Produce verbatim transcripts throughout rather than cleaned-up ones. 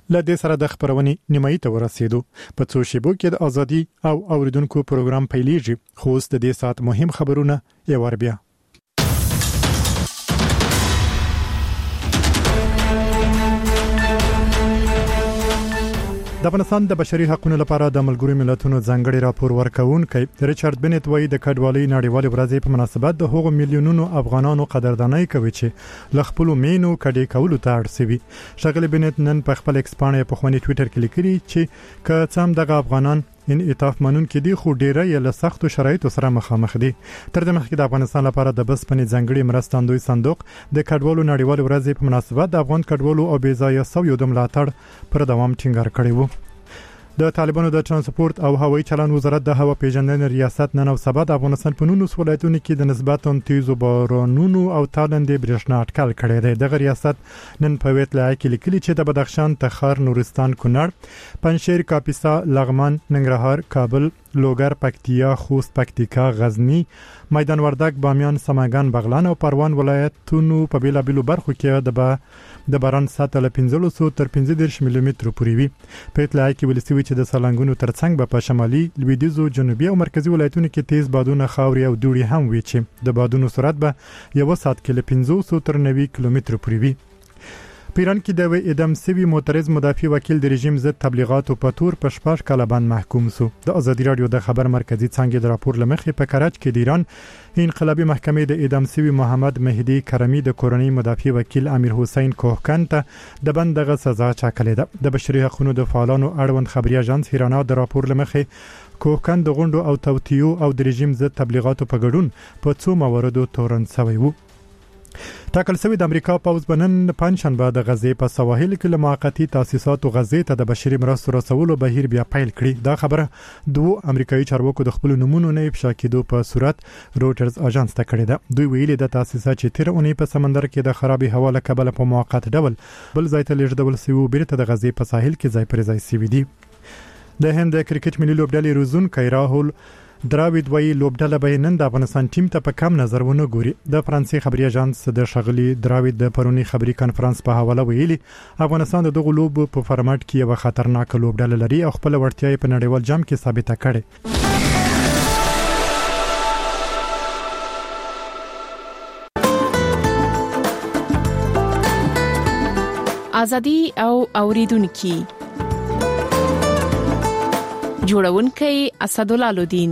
له دې سره د خبرونې نیمایي ته ورسېدو. په څو شیبو کې د ازادي او اوریدونکو پروګرام پیلېږي، خو اوس د دې سات مهم خبرونه یو ور بیا. د افغانستان د بشري حقوقو لپاره د ملګرو ملتونو ځانګړي راپور ورکوونکی ریچارډ بنت وایي د کډوالۍ نړیوالې ورځې په مناسبت د هغو میلیونونو افغانانو قدرداني کوي چې ل خپل مینو کډې کولو ته اړ سوي. ښاغلي بنت نن په خپل ایکس باندې په خواني ټوئیټر کې لیکلي چې که څم دغه افغانان انعطاف منونکي دي خو ډیره یې له سختو شرایطو سره مخامخ دي. تر دې مخکې د افغانستان لپاره د بسپنې ځانګړي مرستندوی صندوق د کډوالو نړیوالې ورځې په مناسبت د افغان کډوالو او بې ځایه سویو د ملاتړ پر دوام ټینګار کړی وو. د طالبانو د ترانسپورت او هوایي چلند وزارت د هوا پیژندنې ریاست نن او سبا د افغانستان په نولسو ولایتونو کې د نسبتاً تیزو بارانونو او تالندې برېښنا اټکل کړی دی. دغه ریاست نن په ویټلای کې لیکلي چې د بدخشان، تخار، نورستان، کونړ، پنجشیر، کاپیسا، لغمان، ننګرهار، کابل، لوګر، پکتیا، خوست، پکتیکا، غزنی، میدان وردګ، بامیان، سمنګان، بغلان او پروان ولایتونو په بیلابیلو برخو کې د با د باران سطح له پنځلس تر پنځه دېرش ملي مترو پورې وي. په اطلاع کې ویل شوی چې د سالنګونو ترڅنګ به په شمالي، لویدیځو، جنوبي او مرکزي ولایتونو کې تیز بادونه، خاورې او دوړې هم وي چې د بادونو سرعت به یو ساعت کې له پنځوس تر نوي کیلومترو پورې وي. په ایران کې د اعدام شوي معترض مدافع وکیل د رژیم ضد تبلیغاتو په تور په شپږ کاله باندې محکوم شو. د ازادي رادیو د خبر مرکزی څنګه د راپور لمخې په کراچ کې د ایران انقلابی محکمې د اعدام شوي محمد مهدی کرمی د کورنۍ مدافع وکیل امیر حسین کوهکن ته د بندغه سزا ټاکلې ده. د بشري حقوقو د فعالانو اړوند خبري اژانس هیرانا د راپور لمخې کوهکن د غونډو او توطیو او د رژیم ضد تبلیغاتو په ګډون په څو مواردو تورن شوی وو. ټاکل شوی د امریکا پوز بنن پنځشنبه د غزې په سواحل کې له موقتی تاسیساتو غزې ته د بشري مرستو رسولو بهیر بیا پیل کړي. دا خبره دوه امریکایي چارواکو د خپل نمونه نه افشا کېدو په صورت روټرز اژانس ته کړې ده. دوی ویلي د تاسیسات چې تیر اونۍ په سمندر کې د خرابې هوا له کبله په موقت ډول بل ځای ته لیږدول شوي بیرته د غزې په ساحل کې ځای پر ځای شوي دي. د هند د کرکټ ملي لوبډلې روزونکی راهول دراوید وایي لوبډله به نن د افغانستان ټیم ته په کم نظر ونه ګوري. د فرانسې خبري اژانس د شغلي دراوید د پرونی خبري کانفرنس په حواله ویلي افغانستان د دغه لوب په فارمټ کې یو خطرناک لوبډله لري او خپل وړتیا په نړیوال جام کې ثابته کړي. ازادي او اوریدونکو جوړونکی اسدالله لودین.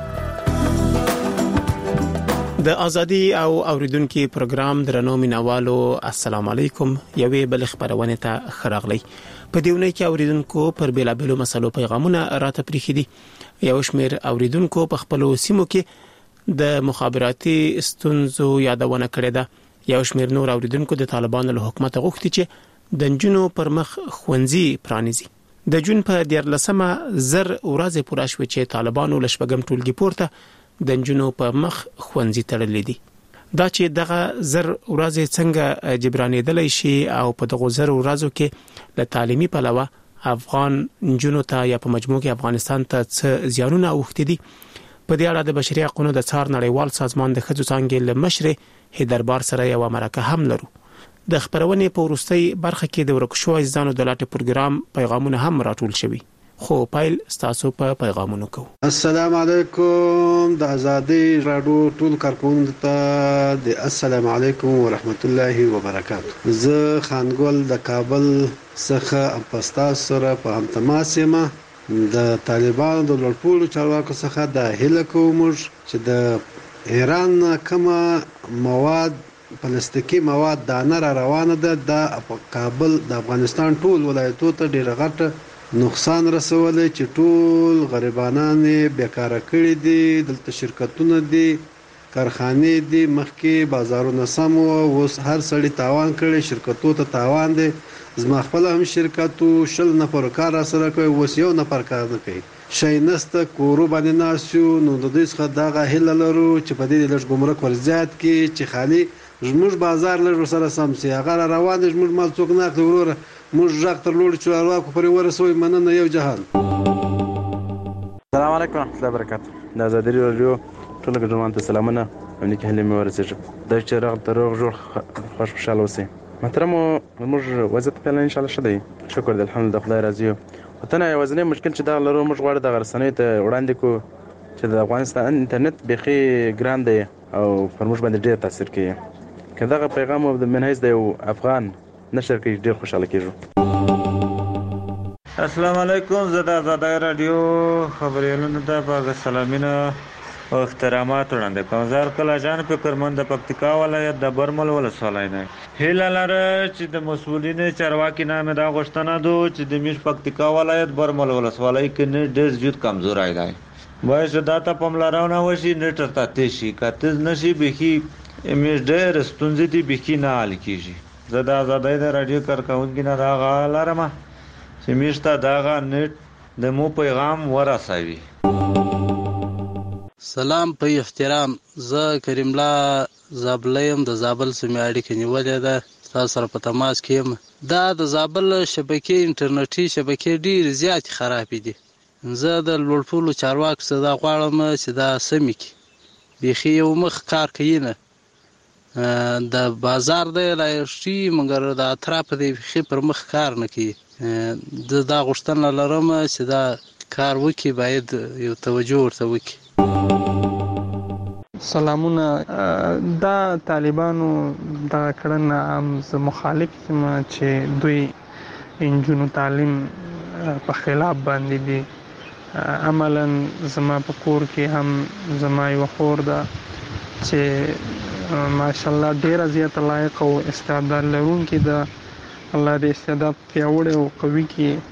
د ازادي او اوریدونکو پروګرام درنو مینوالو السلام علیکم. یوې بل خبرونه ته خراغلی. په دیونه کې اوریدونکو پر بیلابلو مسلو پیغامونه راته پریخي دي. یو شمیر اوریدونکو په خپل سیمو کې د مخابراتي ستونزو یادونه کړې ده. یو شمیر نور اوریدونکو د طالبانو له حکومت غوښتي چې د جنونو پر مخ خوندزي پرانیزي. د جون په دیارلسمه زر ورځې پوره شوه چې طالبانو لشپګم ټولګي پورته د جنونو په مخ خوندزي تړلې دي. دا چې دغه زر ورځې څنګه جبرانېدلای شي او په دغه زر ورځو کې د تعلیمي پلوه افغان جنونو ته یا په مجموع کې افغانستان ته څه زیانونه اوښتي دي. په دې اړه د بشري حقوقو د څار نړیوال سازمان د ښځو څانګې له مشر هیدربار سره یو مرکه هم لرو. د خبرونې په وروستۍ برخه کې د ورکشو عزیزانو د لاټه پروګرام پیغامونه هم راټول شوي. خو پایل ستاسو په پیغامونو کو. السلام علیکم د ازادي رادیو ټول کارکونکو ته د السلام علیکم ورحمت الله وبرکاته. زه خانګل د کابل څخه پستا سره په هم تماس یم. د طالبانو د لړپولو چارواکو څخه د هله کوم چې د ایران کومه مواد پلاستیکي مواد دانه را روانه ده د کابل د افغانستان ټول ولایتونو ته ډیره غټه نقصان رسولي چې ټول غریبانان بیکاره کړي دي. دلته شرکتونه دي، کارخانې دي، مخکې بازارونه سم او اوس هر سړی تاوان کړي، شرکتونو ته تاوان دي. زما خپل هم شرکتو شل نفر کار سره کوي، اوس یو نفر کار نه کوي. شي نسته کورو باندې ناسو. نو د دې څخه دغه هله لرو چې په دې لږ ګمرک ورزيات کې چې خالي زموږ بازار لږ سره سم سي. هغه روان دي زموږ مال څوک نه اخلي. وروره موږ ځاک تر لوړ چارواکو پرې ورسوي. مننه یو جهان. السلام علیکم ورحمت الله وبرکاته. د ازادي رادیو ټول ګډونوالو ته سلامونه. امنیت هلي مې ورسېږي. د چې راغ تر روغ جوړ خوش خوشاله اوسئ. محترم موږ وضعیت په ان شاء الله ښه دی شکر دی الحمدلله خدای راضي یو وطن یوازینی مشکل چې دا لرو موږ غواړو د رسنیو ته وړاندې کو چې د افغانستان انټرنیټ بيخي ګران دی او پر موږ باندې ډېر تاثیر کوي که دغه پیغام د منهج د یو افغان نشر کوي ډېر خوشاله کیږو السلام علیکم زه د آزادۍ رادیو خبريالانو ته په سلامونه او احترامات وړاندې کوم زار کله جان فکرمند د پکتیکا ولایت د برمل ولسوالۍ نه هیله لرم چې د مسؤلینو چارواکي نامه دا غوښتنه دو چې د میش پکتیکا ولایت برمل ولسوالۍ کې نه ډېر زیات کمزورای دی باید دا ته پملارونه وشي نټر ته تشي کته نشي بخي میش ډېر ستونزې دي بخي نه حل کیږي زه د آزادۍ د رادیو کارکونکو نه دا غالرم چې میشته داغه نت د مو پیغام ورسوي سلام په احترام زه کریم الله زابلیم د زابل سیمې اړیکې نیولې ده تاسو سره په تماس کې یم دا د زابل شبکې انټرنیټي شبکې ډېر زیات خراب دي زه د لوړپولو چارواکو څخه دا غواړم چې دا سمې کړي بیخي یو مخ کار کوي نه د بازار د لایشتي مګر د اطراف د بیخي پر مخ کار نه کوي د دا غوښتنه لرم چې دا کار وکړي باید یو توجه ورته وکړي سلامونه دا طالبانو دا کړنه هم زه مخالف یم چې دوی انجونو تعلیم په خلاف باندې دي عملا زما په کور کې هم زما یو خور ده چې ماشاءالله ډیره زیاته لایق او استعداد لرونکې ده الله دې استعداد پیاوړی او قوي کړي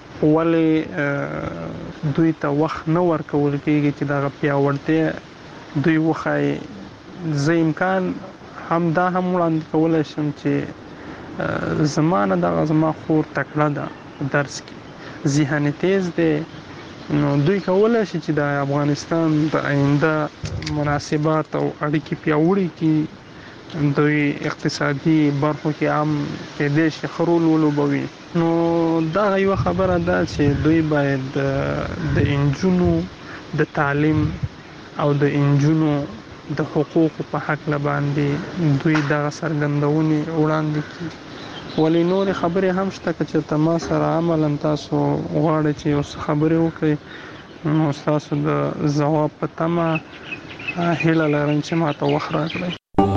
ولې دوی ته وخت نه ورکول کېږي چې دغه پیاوړتیا دوی وښایي زه امکان هم دا هم وړاندې کولی شم چې زما نه دغه زما خور تکړه ده درس کې ذهن تیز دی نو دوی کولی شي چې د افغانستان د آینده مناسبات او اړیکې پیاوړې کړي دوی اقتصادي برخو کې هم کېدای شي ښه رول ولوبوي نو دا یو خبره ده چې دوی باید د انجونو د تعلیم او د انجونو د حقوقو په حق باندې دوی دغه سرګندونې وړاندې کړي ولې نور خبرې هم شته چې تما سره عملاً تاسو غواړئ چې اوس خبرې وکړئ نو تاسو د ځواب په تمه هیله لرم چې ماته وخت راکړئ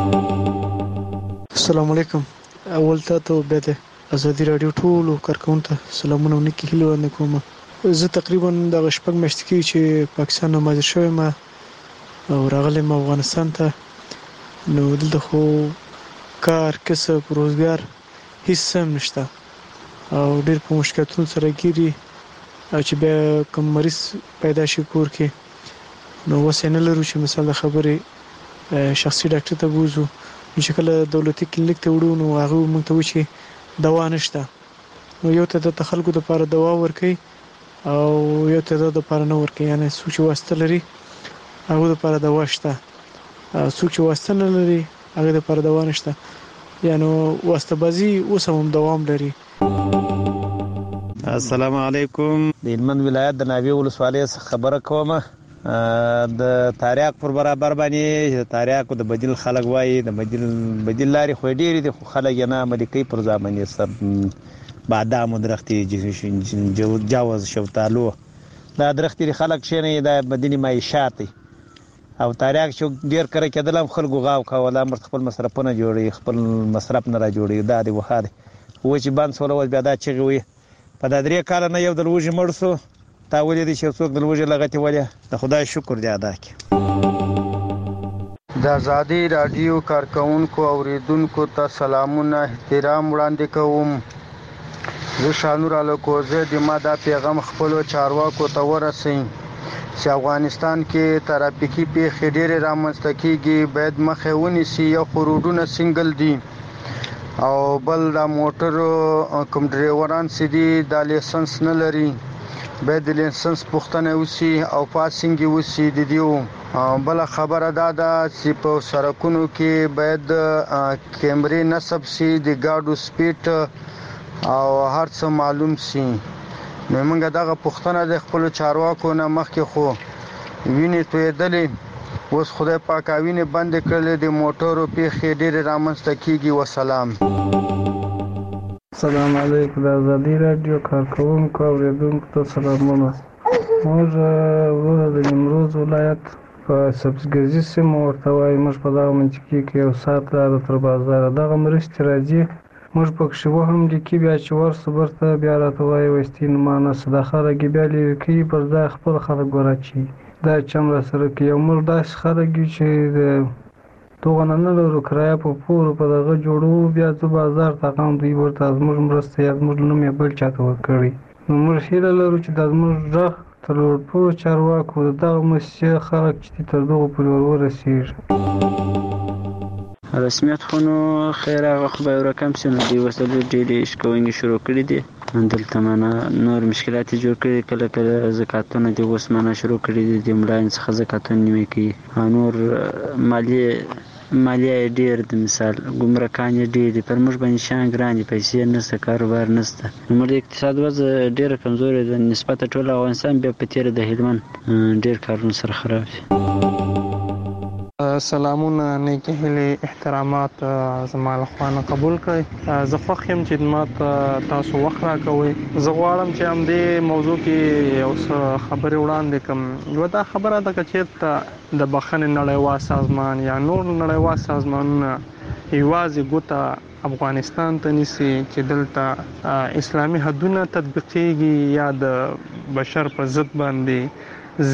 السلام علیکم اول ته به آزادی رادیو ټولو کارکونکو ته سلامونه ونکي هیله وړاندې کوم زه تقریبا د شپږ میاشتې کې چې پاکستان نه ماجر شوم او راغلم افغانستان ته نو دلته خو کار کسب روزګار هیڅ هم نشته او ډېر په مشکلاتونو سره ګیري او چې بیا کوم مریض پیدا شي کور کې نو وسه نه لرو چې مثال خبرې شخصي ډاکټر ته بوزو چې کله دولتي کلینیک ته وړو نو هغه موږ ته وایي دوا نشته نو یو ته د تخلکو لپاره دوا ورکي او یو ته د لپاره نه ورکي یعنی سوچ واسطه لري هغه لپاره دوا شته سوچ واسطه نه لري هغه لپاره دوا نشته یعنی واسطه بازي اوس هم دوام لري السلام علیکم د هلمند ولایت د ناوې ولسوالۍ خبره کوم د تاریخ پر برابر باندې تاریخ د بدیل خلک وایي د بدیل بدیل لاري خو ډېری د خلک نه امریکای پر ځامنې سر بادام درختي جواز شوتالو دا درختي خلک شنه د بدیل معیشت او تاریخ شو ډیر کړه کېدل خلکو غاو کوله مر خپل مصرفونه جوړي خپل مصرف نه را جوړي دا دی وخاده و چې باندې سولول بیا دا چې وي په دا درې کال نه یو د لوجي مرسو تا ولې دي چې څوک د لوجي لغتي ولې د خدای شکر دی ادا کی د آزادی رادیو کارکونکو اوریدونکو ته سلامونه احترام وړاندې کوم زه شانور الکوزه د ما دا پیغام خپل چارواکو ته ورسوم چې افغانستان کې ترافیکي پیښې ډېرې رامنځته کیږي باید مخه ونیسي یو روډونه سنگل دي او بل د موټر کوم ډرایوران سدي د لایسنس نه لري باید د لایسنس پوښتنه وشي او پاسینګ وشي د دیو بل خبره دا ده چې په سړکونو کې باید کیمرې نصب شي د ګاډو سپیډ او هر څه معلوم شي نو موږ دغه پښتنه د خپل چارواکو نه مخکې خو ویني تویدلې اوس خدای پاک ویني بند کړل د موټرو پیښې ډېر رامنځته کیږي وسلام السلام علیکم. د ازادي رادیو کارکونکو اوریدونکو ته سلامونه. موږ ورور د نیمروز ولایت په سبزګزي سیمه ورته وایي، موږ په دغه منطقې کې یو ساعت لاره تر بازاره دغه مرستې راځي، موږ پکښې وهم لیکي، بیا چې ورسو برته بیا راته وایي وایستي ما نسته، دا خلک بیا لیرې کوي، پر ځای خپل خلک ورچي. دا چم را سره کوي. او موږ داسې خلک یو چې د دغه نه نه لرو، کرایه په پور په دغه جوړو، بیا ځو بازار ته غم دوی ورته زموږ مرسته یا زموږ نوم یې بل چاته ورکړی. نو موږ هیله لرو چې دا زموږ غږ تر لوړپوړو چارواکو د دغه موسسې خلک چې تر دغو پورې ور ورسېږي. رسمیت خو نو خیر هغه خو به یو رقم شي، نو دوی اوس ډېرې شکونې شروع کړي دي، دلته معنا نور مشکلات یې جوړ کړي، کله کله زکاتونه دي اوس معنا شروع کړي دي، د مړایانو څخه زکاتونه نیمې کوي، او نور مالیې مالیه یې ډېر د مثال ګمرکان یې ډېر دي، پر موږ باندې شیان ګران دي، پیسې نشته، کاروبار نشته، نو موږ د اقتصاد وضع ډېره کمزورې ده نسبت ټول افغانستان بیا په تېره د هلمند ډېر کارونه سره خراب دي. سلامونه، نیکې هیلې، احترامات زما له خوا نه قبول کړئ. زه خوښ یم چې ما تاسو وخت راکوئ. زه غواړم چې همدې موضوع کې یو څه خبرې وړاندې کړم. یوه دا خبره ده که چېرته د بخښنې نړیوال سازمان یا نور نړیوال سازمانونه یوازې ګوته افغانستان ته نیسي چې دلته اسلامي حدونه تطبیقېږي یا د بشر په ضد باندې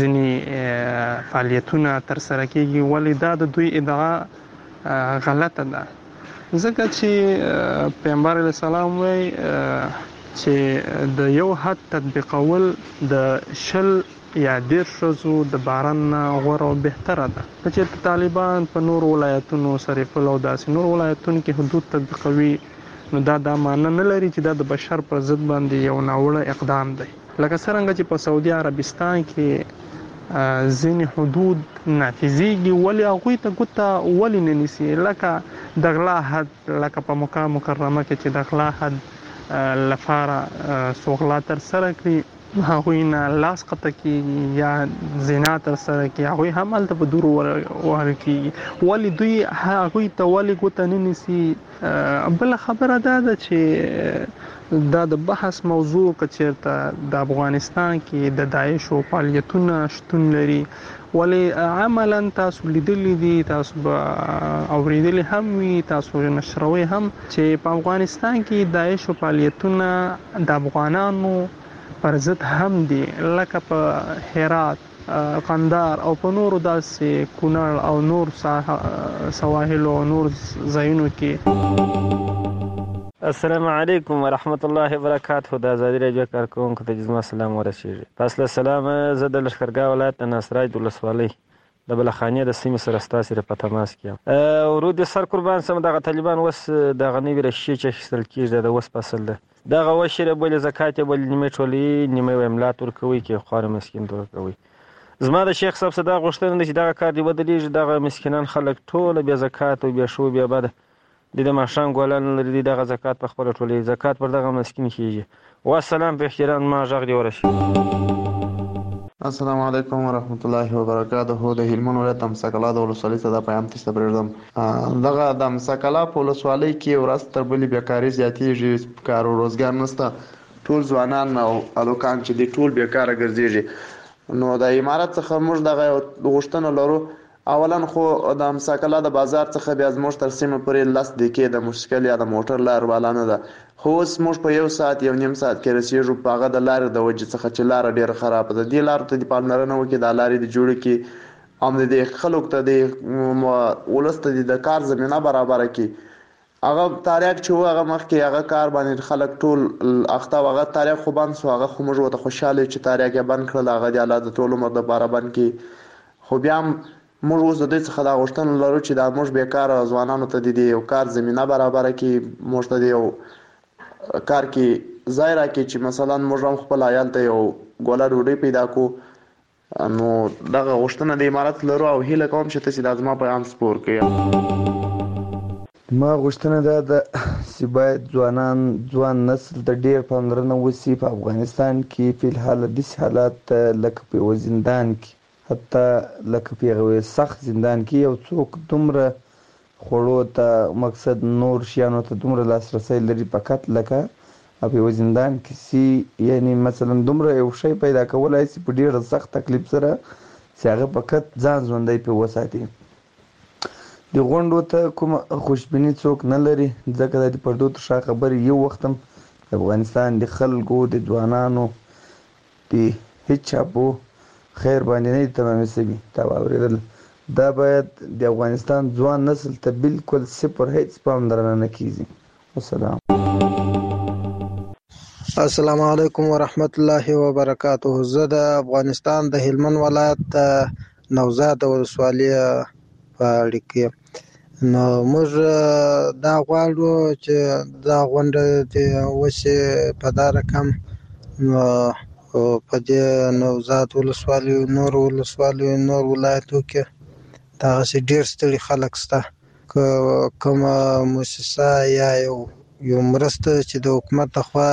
ځینې فعالیتونه ترسره کېږي، ولې دا د دوی ادعا غلطه ده، ځکه چې پیغمبر علیه السلام وایي چې د یو حد تطبیقول د شل یا ډېر ښځو د باران نه غوره او بهتره ده. که چېرته طالبان په نورو ولایتونو سرپل او داسې نور ولایتونو کې حدود تطبیقوي، نو دا دا معنی نه لري چې دا د بشر پر ضد باندې یو ناوړه اقدام دی. لکه څرنګه چې په سعودي عربستان کې ځینې حدود نافذېږي، ولې هغوی ته ګوته ولې نه نیسي، لکه د غلا حد، لکه په مکه مکرمه کې چې د غلا حد لپاره څو غلا ترسره کړي هغوی نه لاس قطع کېږي یا زنا ترسره کړي، هغوی هم هلته په دورو وهل کېږي، ولې دوی هغوی ته ولې ګوته نه نیسي. بله خبره دا ده چې دا د بحث موضوع که چېرته د افغانستان کې د داعشو فعالیتونه شتون لري، ولې عملا تاسو لیدلی دي، تاسو به اورېدلی هم وي، تاسو نشروي هم چې په افغانستان کې داعشو فعالیتونه د افغانانو پر ضد هم دي، لکه په هرات، قندار او په نورو داسې کونړ او نور سواحلو او نور ځایونو کې. السلام علیکم ورحمت الله وبرکاته. د ازادي راډیو کارکونکو ته زما سلام ورسیږي. پس له سلامه زه د لښکرګاه ولایت د ناصرای د ولسوالۍ د بلخانې د سیمې سره ستاسې سره په تماس کې یم. ورود سر قربان سم، دغه طالبان اوس دغه نوي رشیې چې اخیستل کېږي د اوس فصل ده، دغه وشي بولې زکات یې بولې نیمې ټولوي، نیمې یې املات ورکوي کې خواره مسکین ته ورکوي. زما د شیخ صاحب څخه دا غوښتنه ده چې دغه کار دې ودرېږي، دغه مسکینان خلک ټوله بیا زکات او بیا شو بیا بده د د ماښام ګلان لري، دغه زکات په خپله ټولوي، زکات پر دغه مسکین کېږي. والسلام په احترام ما غږ دې ورسېږي. السلام علیکم ورحمت الله وبرکاته. د هلمند ولایت د امساکلا د ولسوالۍ څخه دا پیغام تاسو ته پرېږدم. دغه د امساکلا په ولسوالۍ کې ورځ تر بلې بیکاري زیاتېږي، کار او روزګار نشته، ټول ځوانان او هلکان چې دي ټول بیکاره ګرځېږي. نو د امارت څخه موږ دغه غوښتنه لرو، اولا خو د امساکلا د بازار څخه بیا زموږ تر سیمه پورې لس دقیقې د موټرسایکل یا د موټر لار والا نه ده، خو اوس موږ په یو ساعت یو نیم ساعت کې رسېږو، په هغه د لارې د وجې څخه چې لاره ډېره خرابه ده. دې لارو ته دې پاملرنه وکړي، دا لارې دې جوړې کړي، هم د دې خلکو ته د ولس ته د کار زمینه برابره کړي. هغه تاریخ چې و هغه مخکې هغه کار باندې خلک ټول اخته، هغه تاریخ خو بند شو، هغه خو موږ ورته خوشحاله چې تاریخ یې بند کړل، هغه د الله د ټول عمر دپاره بند کړي. خو بیا هم موږ اوس د دوی څخه دا غوښتنه لرو چې دا موږ بیکاره ځوانانو ته د یو کار زمینه برابره کړي، موږ ته د یو کار کې ځای راکړي چې مثلا موږ هم خپل عیال ته یو ګوله ډوډۍ پیدا کړو. نو دغه غوښتنه د امارت لرو او هیله کوم چې تاسې دا زما پیغام سپور کړئ. ما غوښتنه دا ده چې باید ځوانان ځوان نسل ته ډېر پاملرنه وشي په افغانستان کې. فی الحال داسې حالات لکه په یوه زندان کې، حتی لکه په یوه سخت زندان کې یو څوک دومره خوړو ته مقصد نور شیانو ته دومره لاسرسی لري، فقط لکه او په زندان کې سي یعنی مثلا دومره یو شی پیدا کولای شي په ډیر سخت تکلیف سره چې هغه فقط ځان ژوندۍ په وساتي. د غونډو ته کوم خوشبینی څوک نه لري ځکه د پردو تر شا خبرې یو وخت هم افغانستان د خلکو د ځوانانو د هیڅ چا په خیر باندې نه تمامې سوي. تا واورېدل دا باید د افغانستان ځوان نسل ته بالکل صفر هیڅ پام درنه نه کیږي. والسلام. السلام علیکم ورحمت الله وبرکاته. زه د افغانستان د هلمند ولایت نوزاد ولسوالۍ په اړه کې نو موږ دا غواړو چې دا غونډه د وشي په دا رقم نو په دې نوزاد ولسوالۍ نور ولسوالۍ نور ولایتو کې دا ډېر ستړي خلک شته کومه مؤسسه یا یو یو مرسته چې د حکومت لخوا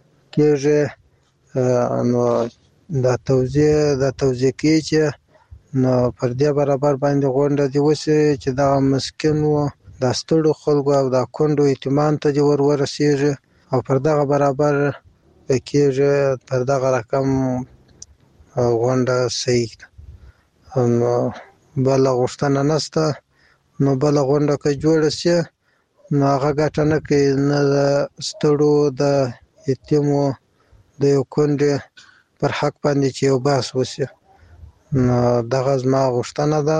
کېږي نو دا توزیع دا توزیع کوي چې نو پر دې برابر باندې غونډه دی وشي چې دا مسکین و دا ستړو خلکو او دا کونډو اطمینان ته دې ور ورسیږي او پر دغه برابر کېږي پر دغه رقم غونډه صحیح ده. نو بله غوښتنه نشته نو بله غونډه که جوړه شي نو هغه ګټه نه کوي نه د ستړو د یتیمو د یو کونډې پر حق باندې چې یو بحث وشي نو دغه زما غوښتنه ده.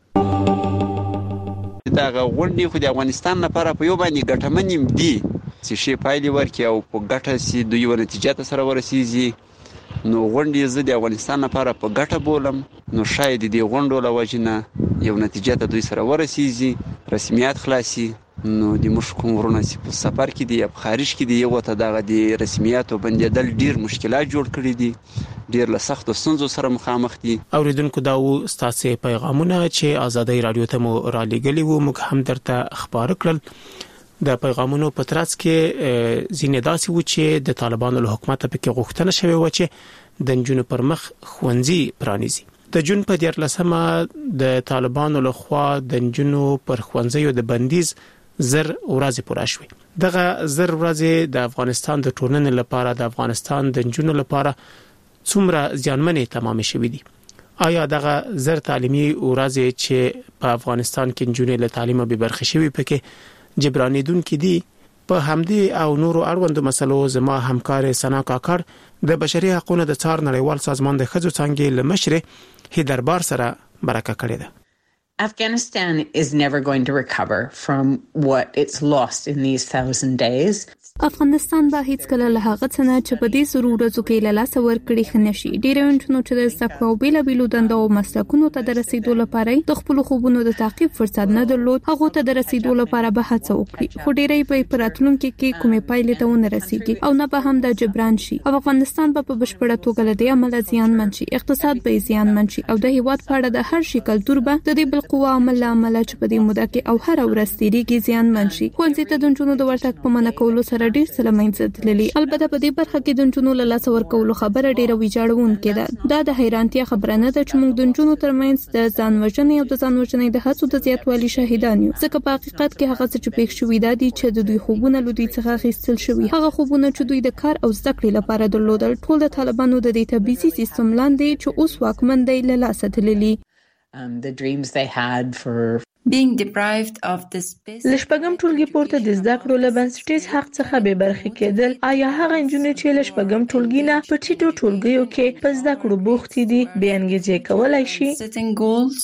دغه غونډې خو د افغانستان لپاره په یو باندې ګټمن هم دي چې ښې پایلې ورکړي او په ګټه سي دوی یوه نتیجه ته سره ورسېږي نو غونډې زه د افغانستان لپاره په ګټه بولم نو شاید د دې غونډو له وجې نه یو نتیجه ته دوی سره ورسېږي رسمیات خلاصي نو د موږ کوم ورونه چې په سفر کې دي یا په خارج کې دي یو ته دغه د رسمیاتو بندېدل ډېر مشکلات جوړ کړي دي ډېر له سختو ستونزو سره مخامخ دي. اوریدونکو دا و ستاسو پیغامونه چې آزادۍ رادیو ته مو را لېږلي وو موږ هم درته خبر کړل. د پیغامونو په ترڅ کې ځینې داسې و چې د طالبانو له حکومت په کې غوښتنه شوې و چې د نجونو پر مخ ښوونځي پرانیزي. د جون په دیارلسمه د طالبانو له خوا د نجونو پر ښوونځیو د بندیز زر ورځې پوره شوې. دغه زر ورځې د افغانستان د ټولنې لپاره د افغانستان د نجونو لپاره څومره زیانمنې تمام شوې دي. آیا دغه زر تعلیمي ورځې چې په افغانستان کې نجونې له تعلیمه به برخه شوي پکې جبرانیدونکې دي؟ په همدې او نورو اړوندو مسلو زما همکار سنا کاکړ د بشري حقوقو د څار نړیوال سازمان د ښځو څانګې له مشر هیدربار سره مرکه کړې ده. Afghanistan is never going to recover from what it's lost in these thousand days. افغانستان به هیڅ کله له هغه څه نه چې په دې سرو ورځو کې له لاسه ورکړي خنشي. ډېر انټونو چې د زده او بیلابیلو دندو او مسلکونو ته د رسیدو لپاره د خپل خوبونو د تعقیب فرصت نه درلود هغه ته د رسیدو لپاره به هڅه وکړي خو ډېرې په پراتلونکو کې کومې پایلې ته ونه رسیږي او نه به هم د جبران شي. افغانستان به په بشپړه توګه له دې عمل زیانمن شي اقتصاد به زیانمن شي او د هیواد په اړه د هر شي کلتور به د دې بالقوه عمل عمل چې په دې موده کې او هر ورځ تیریږي زیانمن شي. ښوونځي ته د نجونو د ورتګ په منع کولو سره ډېر څه له منځه تللي. البته په دې برخه کې د نجونو له لاسه ورکولو خبره ډېره ویجاړونکې ده. دا د حیرانتیا خبره نه ده چې موږ د نجونو ترمنځ د ځان وژنې او د ځان وژنې د هڅو د زیاتوالي شاهدان یو. ځکه په حقیقت کې هغه څه چې پېښ شوي دا دي چې د دوی خوبونه له دوی څخه اخیستل شوي. هغه خوبونه چې دوی د کار او زده کړې لپاره درلودل ټول د طالبانو د دې تبعیضي سیستم لاندې چې اوس واکمن دی له لاسه تللي. Um, the dreams they had for being deprived of the space. لشپګم ټولګي پورته د زده کړو له بنسټیز حق څخه به برخې کېدل. آیا هغه نجونې چې لشپګم ټولګي نه په ټیټو ټولګیو کې په زده کړو بوخت دي به انګیزه کولای شي؟ Setting goals.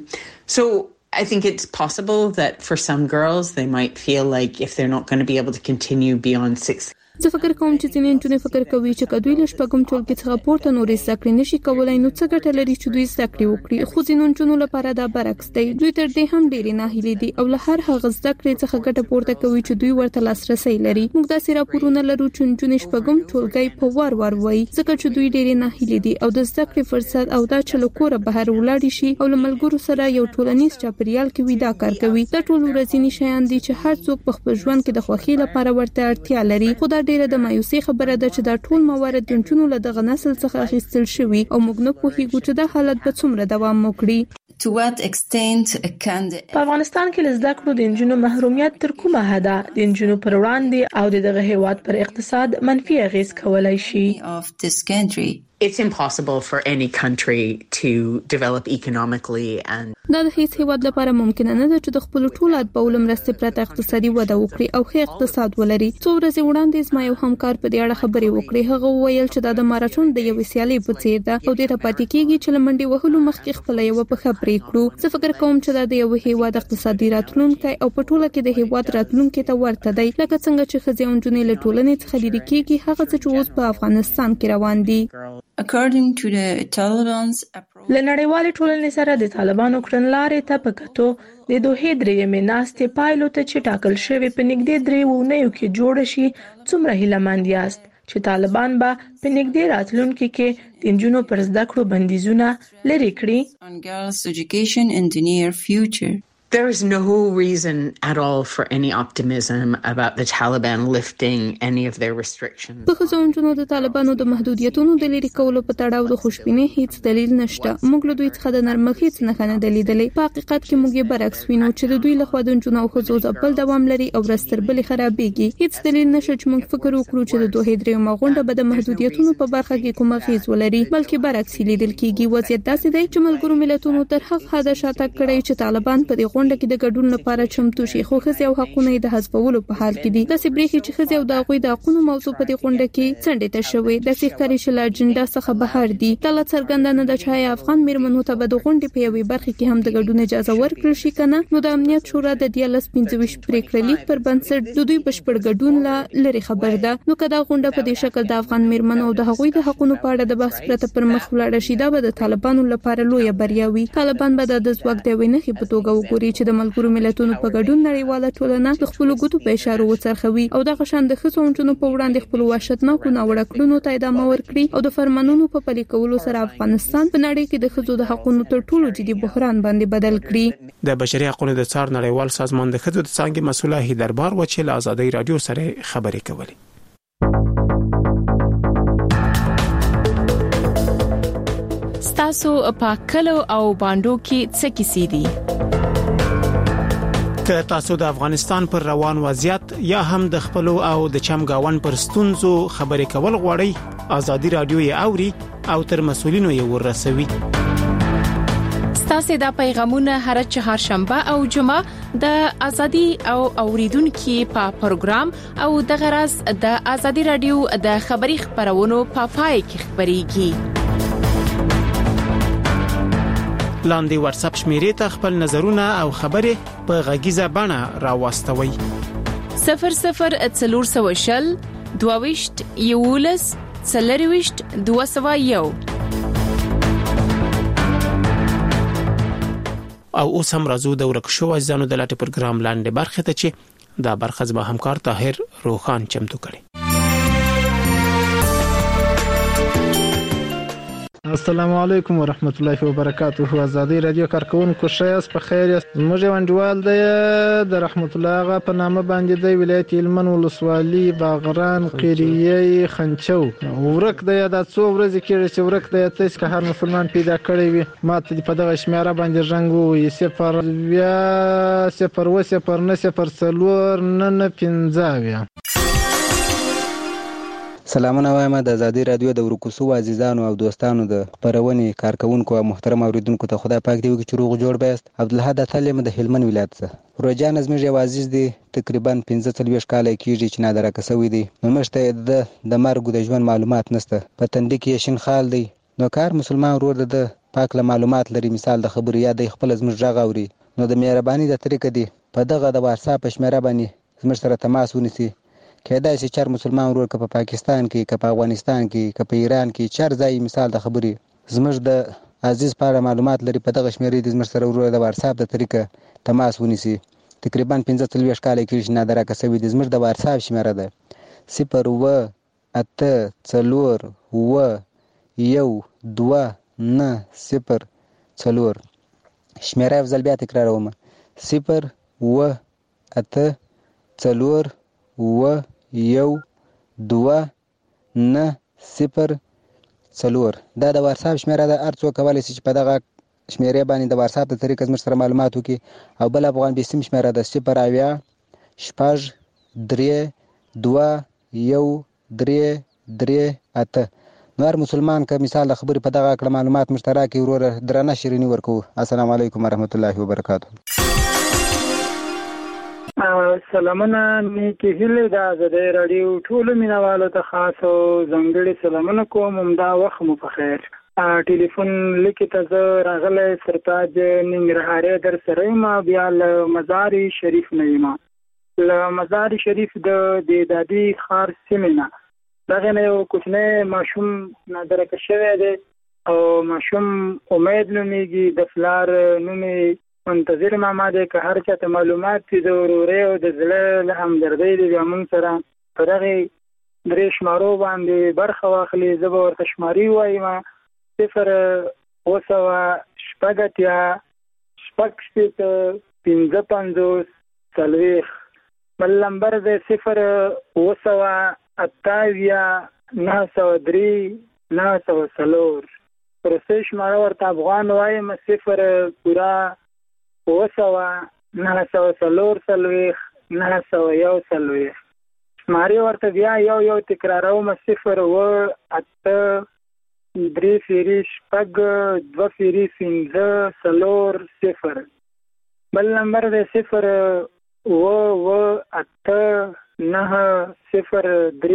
So I think it's possible that for some girls they might feel like if they're not going to be able to continue beyond sixth. زه فکر کوم چې ځینې نجونې فکر کوي چې که دوی له شپږم ټولګي څخه پورته نورې زده کړې نشي کولای نو څه ګټه لري چې دوی زده کړې وکړي. خو ځینو نجونو لپاره دا برعکس دی. دوی تر دې هم ډېرې ناهیلې دي او له هر هغه زده کړې څخه ګټه پورته کوي چې دوی ورته لاسرسی لري. موږ داسې راپورونه لرو چې نجونې شپږم ټولګي په وار وار وایي ځکه چې دوی ډېرې ناهیلې دي او د زده کړې فرصت او دا چې له کوره بهر ولاړ شي او له ملګرو سره یو ټولنیز چاپیریال کې وي دا کار کوي. دا ټول ورځنی شیان دي چې هر څوک په خپل ژوند کې د خوښۍ لپاره ورته اړتیا لري. خو دا ډېره د مایوسۍ خبره ده چې دا ټول موارد د نجونو له دغه نسل څخه اخیستل شوي او موږ نه پوهیږو چې دا حالت به څومره دوام وکړي. To what extent can the... په افغانستان کې له زده کړو د نجونو محرومیت تر کومه حده د نجونو پر وړاندې او د دغه هیواد پر اقتصاد منفي اغیز کولای شي؟ of this country. It's impossible for any country to develop economically and دا د هیڅ هیواد لپاره ممکن نه ده چې د خپل ټول اتباعو مرستې پرته اقتصادي وده وکړي او ښه اقتصاد ولري. څو ورځې وړاندې زما یو همکار په دې اړه خبرې وکړې. هغه وویل چې دا د ماراتون د یوې سیالۍ په څیر ده او دې ته پاتې کیږي چې لمنډي وهلو مخکې خپل یو په خبرې کړو. زه فکر کوم چې دا د یو هیواد اقتصادي راتلونکي او په ټوله کې د هیواد راتلونکي ته ورته دی، لکه څنګه چې ښځې او نجونې له ټولنې څخه لرې کیږي هغه څه چې اوس په افغانستان کې روان دي. According to the Taliban's approach, له نړیوالې ټولنې سره د طالبانو کړنلارې ته په کتو د دوحې درېیمې ناستې پایلو ته چې ټاکل شوی په نږدې درې اونیو کې جوړ شي څومره هیلهمند یاست چې طالبان به په نږدې راتلونکي کې د نجونو پر زده کړو بندیزونه لرې کړي؟ on girls' education in the near future. There is no reason at all for any optimism about the Taliban lifting any of their restrictions. په ښځو او نجونو د طالبانو د محدودیتونو د لرې کولو په تړاو د خوشبینۍ هیڅ دلیل نشته. موږ له دوی څخه د نرمښت هیڅ نښه نه ده لیدلې. په حقیقت کې موږ یې برعکس وینو چې د دوی لخوا د نجونو او ښځو ځپل دوام لري او ورځ تر بلې خرابېږي. هیڅ دلیل نشته چې موږ فکر وکړو چې د دوحې درېیمه غونډه به د محدودیتونو په برخه کې کوم اغېز ولري، بلکې برعکس لیدل کېږي. وضعیت داسې دی چې ملګرو ملتونو تر هغه حده شاته کړی چې طالبان په دې غونډه کې د ګډون لپاره چمتو شي، خو ښځې او حقونه یې د حذفولو په حال کې دي. داسې برېښي چې ښځې او د هغوی د حقونو موضوع په دې غونډه کې څنډې ته شوې. داسې ښکاري چې له اجنډا څخه بهر دي. دا لا څرګنده نه ده چې آیا افغان میرمنو ته به د غونډې په یوې برخه کې هم د ګډون اجازه ورکړل شي که نه. نو د امنیت شورا د دیارلس پنځه ویشت پرېکړه لیک پر بنسټ د دوی بشپړ ګډون لا لرې خبر ده. نو که دا غونډه په دې شکل د افغان میرمنو او د هغوی د حقونو په اړه د بحث پرته پر مخ ولاړه شي، دا به د طالبانو لپاره لویه بریا وي. طالبان به د ځواک د یوې نښې په توګه وګوري چې د ملګرو ملتونو په ګډون نړیواله ټولنه د خپلو ګوتو په اشارو وڅرخوي او دغه شان د ښځو او نجونو په وړاندې خپلو وحشتناکو ناوړه کړنو ته ادامه ورکړي او د فرمانونو په پلي کولو سره افغانستان په نړۍ کې د ښځو د حقونو تر ټولو جدي بحران باندې بدل کړي. د بشري حقوقو د څار نړیوال سازمان د ښځو د څانګې مسؤله هیدربار و چې له ازادۍ رادیو سره خبرې کولې. ستاسو په کلو او باندو کې څه کیسې دي؟ که تاسو د افغانستان پر روان وضعیت یا هم د خپل او د چمګاون پر ستونزو خبرې کول غواړئ، ازادي رادیو یې اوري او تر مسولینو یې ورسوي. ستاسو د پیغامونه هر چهارشنبه او جمعه د ازادي او اوریدونکو په پروګرام او د غرض د ازادي رادیو د خبري خبرونو په پای کې خبريږي. لاندې واتس اپ شمیرې ته خپل نظرونه او خبرې په غږیزه بڼه راوستوي. صفر صفر څلور سوه شل دوه ویشت یولس څلور ویشت دوه سوه یو. او اوس هم راځو د ورک شو ځانو د لاټ پروګرام لاندې برخه ته چې دا برخه زما همکار طاهر روخان چمتو کړي. السلام علیکم ورحمت الله وبرکاته. ازادي رادیو کارکونکو شایس په خیر است. موږ وانډوال د د رحمت الله غا په نامه باندې د ولایت هلمند ولسوالي باغران قریه خنچو ورک د یاد څو ورځې کې چې ورک د تاسو که هر مسلمان پیدا کړی وي ماته په دغه شمیره باندې رنګ وي صفر بیا صفر و صفر نه صفر څلور نه نه پنځه. سلامونه وایم د ازادي رادیو د ورکوسو عزیزانو او دوستانو د خبرونې کارکونکو او محترم اوریدونکو ته خدای پاک دی وکړي چې روغ جوړ بیاست. عبدالحد اتل د هلمند ولایت څخه روجان زموږ یو عزیز دی تقریبا پنځه څلوېښت کاله کېږي چې نادرکه شوی دی. نو موږ ته د د مرګ د ژوند معلومات نشته. په تندي کې شین خال دی. نو کار مسلمان ورور د پاک له معلومات لري. مثال د خبرو یا د خپل زموږ غږ اوري نو د مهرباني د طریقې دی په دغه د واتس اپ شمیره باندې زموږ سره تماس ونیسي. کېدای شي چې مسلمان ورور که په پاکستان کې که په افغانستان کې که په ایران کې چر ځای مثال د خبرې زموږ د عزیز په اړه معلومات لري په دغه شمیرې د زموږ سره ورور د واتس اپ د طریقه تماس ونیسي. تقریبا پنځه څلوېښت کاله کېږي چې نادرکه شوی دی. زموږ د واتس اپ شمیره ده صفر اووه اته څلور اووه یو دوه نه صفر څلور. شمیره یو ځل بیا تکراروم صفر اووه اته څلور اووه یو دوه نه صفر څلور. دا د واتس اپ شمیره ده. هر څوک کولی شي چې په دغه شمیرې باندې د واتساپ په طریقه زموږ سره معلومات وکړي او بل افغان بیسیم شمیره ده صفر اویا شپږ درې دوه یو درې درې اته نور مسلمان که مثال د خبرې په دغه کړه معلومات مشترک وروره درنه شیرینی ورکو. السلام علیکم ورحمت الله وبرکاته. سلامونه نیکی هیله د آزادۍ راډیو ټولو مینوالو ته خاص او ځانګړي سلامونه کوم. همدا وخت مو په خیر. ټلیفون لیکې ته زه راغلی سرتاج ننګرهارۍ در سره یم، بیا له مزار شریف نه یم. له مزار شریف د دادي ښار سیمې نه دغه نه یو کوچنی ماشوم نادرکه شوی دی او ماشوم امید نومیږي، د پلار نوم یې منتظر ماما دی. که هر چاته معلومات دي د ورورۍ او د زړه له همدردۍ دی بیا موږ سره په دغې درې شمارو باندې برخه واخلي. زه به ورته شماري ووایم: صفر اوه سوه شپږ اتیا شپږ شپېته پنځه پنځوس څلوېښت. بل نمبر دی صفر اوه سوه اته اویا نهه سوه درې نهه سوه څلور. وروستۍ شماره ورته افغان وایم: صفر پوره اوه سوه نهه سوه څلور څلوېښت نهه سوه یو څلوېښت. شمارې ورته بیا یو یو تکراروم: صفر اوه اته درې فیري شپږ دوه فیري پنځه څلور صفر. بل نمبر دی صفر اوه اوه اته نهه صفر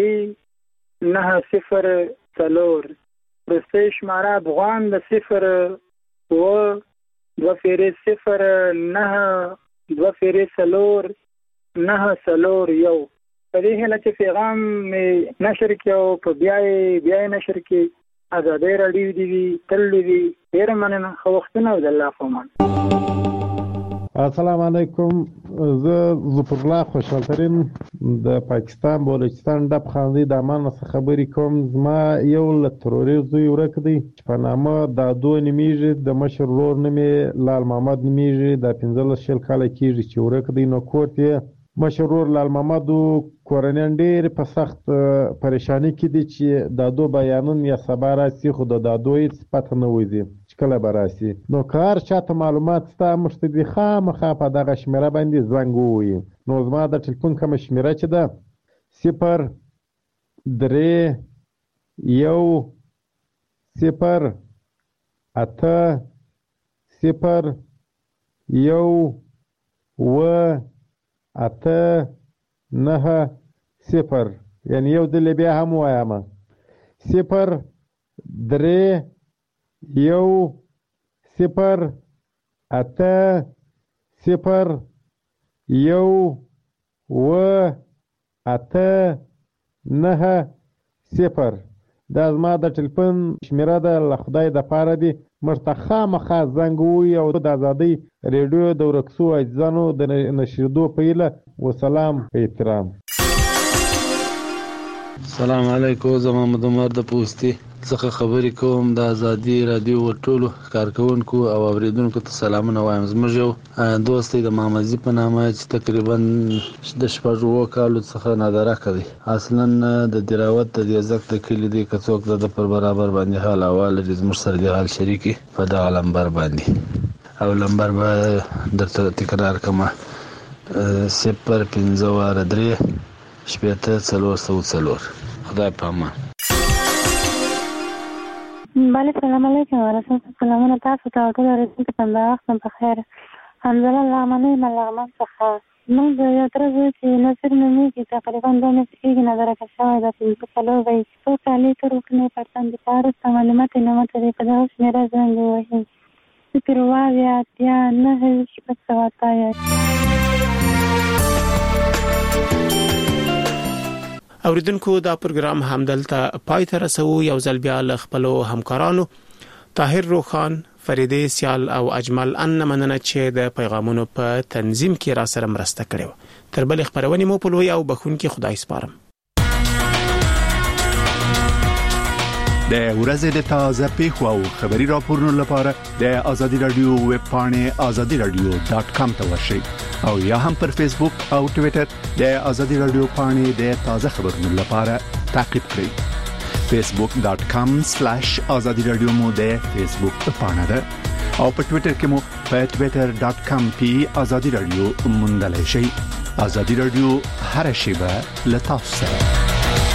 درې نهه صفر څلور. وروستۍ شماره افغان د صفر اوه دوه فیرې صفر نهه دوه فیرې څلور نهه څلور یو. په دې هیله چې پیغام مې نشر کړي او په بیا یې بیا یې نشر کړي. آزادۍ راډیو دې وي، تل دې وي. ډېره مننه، ښه وختونه او د الله په امان. السلام علیکم. زه ظفر الله خوشحال ترین د پاکستان بلوچستان ډب خاندي د امان څخه خبرې کوم. زما یو له تروري زوی ورک دی چې په نامه دادو نومیږي، د مشر ورور نوم یې لال محمد نومیږي. دا پنځلس شل کاله کېږي چې ورک دی. نو کور ته مشر ورور لال محمد کورنیان ډېر په سخت پریشانی کې دي چې دادو بیانون یا سبا راسي، خو د دادو هېڅ پته نه وځي چې کله به راسي. نو که هر چاته معلومات ستا موږ ته دې خامخا په دغه شمېره باندې زنګ ووهي. نو زما د ټلیفون کومه شمېره چې ده صفر درې یو صفر اته صفر یو اوه اته نهه صفر، یعنی یو ځل بیا هم وایم: صفر درې یو صفر اته صفر یو اوه اته نهه صفر. دا زما د ټلیفون شمېره ده، له خدای دپاره دي موږ ته خامخا زنګ ووهي او د ازادۍ ریډیو د ورک سوو عزیزانو د نشریدو په هیله. وسلام، په احترام. السلام علیکم. زه محمد عمر د پوستي څخه خبرې کوم. د آزادۍ راډیو ټولو کارکونکو او اوریدونکو ته سلامونه وایم. زموږ یو دوست دی د محمد زی په نامه چې تقریبا د شپږ اووه کالو څخه نادرکه دی. اصلا د دراوت د دیزک د کلي دی. که څوک د پر برابر باندې حال احوال لري زموږ سره د حال شریکي په دغه لمبر باندې، او لمبر به درته تکرار کړم: صفر پنځه واره درې شپېته څلور سوه څلور. خدای په امان. بله، سلام علیکم ورحمت سلامونه تاسو ته او ټول اورېدونکو ته. همدا وخت هم په خیر. حمزله لغمنۍ یم له لغمان څخه. موږ د یو تره زوی چې نصیر نومیږي تقریبا دوه میاشتې کېږي نادرکه شوی ده. پنځه څلور به یې څو کالې تر وکنۍ پرتن د په وروسته معلومات یې نه ماته دی. په دغه شمېره زنګ ووهي: صفر اووه اویا اتیا نهه شپږ سوه اته. اوریدونکو دا پروګرام همدلته پای ته رسو. یو ځل بیا له خپلو همکارانو طاهر روخان، فریده سیال او اجمل ان مننه چې د پیغامونو په تنظیم کې را سره مرسته کړې. تر بل خبرونه مو په لوی او بخونکي خدای سپارم. د ورځې د تازه پیښو او خبري راپورونو لپاره د آزادي رادیو ویب پاڼه آزادي رادیو ډاټ کام ته ورشئ او یا هم پر فیسبوک او ټوئیټر د آزادي رادیو پاڼه د تازه خبرونو لپاره تعقیب کړئ. facebook.com/azadi radio مو د فیسبوک پاڼه ده او په ټوئیټر کې مو په ټوئیټر ډاټ کام پی آزادی رادیو موندلای شئ. آزادی رادیو هر شیبه له تاسو سره.